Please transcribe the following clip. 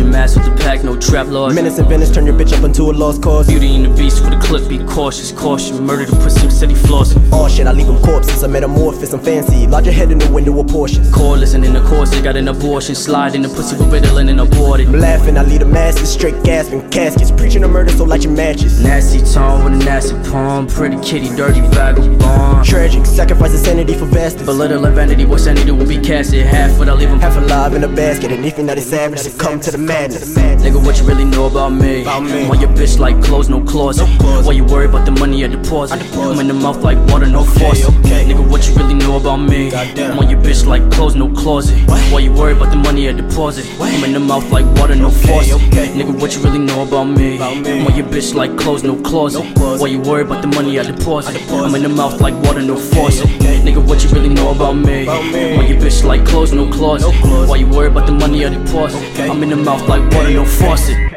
mask with the pack, no trap laws. Menace and Venice, turn your bitch up into a lost cause. Beauty and the Beast with a clip, be cautious, caution. Murder the pussy, said he flossing. Oh shit, I leave them corpses, I'm metamorphosis, I'm fancy. Larger head in the window of Porsches. Cordless and in the course, they got an abortion. Slide in the pussy with Ritalin and aborted. I'm laughing, I lead the masses, straight gasping, caskets. Preaching a murder, so light your matches. Nasty tone with a nasty palm. Pretty kitty, dirty vagabond. Tragic, sacrifice insanity for bastards. Belittle and vanity, what sanity will be casted. Half what I leave him, half alive in a basket. And if you're not a savage, succumb to the madness. Nigga, what you really know about me? Why your bitch like clothes, no closet? Why you worry about the money I deposit? I'm in the mouth like water, no faucet. Nigga, what you really know about me? Why your bitch like clothes, no closet? Why you worry about the money I deposit? I'm in the mouth like water, no faucet. Nigga, what you really know about me? Why your bitch like clothes, no closet? Why you worry about the money I deposit? I'm in the mouth like water, no faucet. Nigga, what you really know about me? Why your bitch like clothes, no closet? Why you worry about the money I deposit? I'm in the mouth like water, no faucet.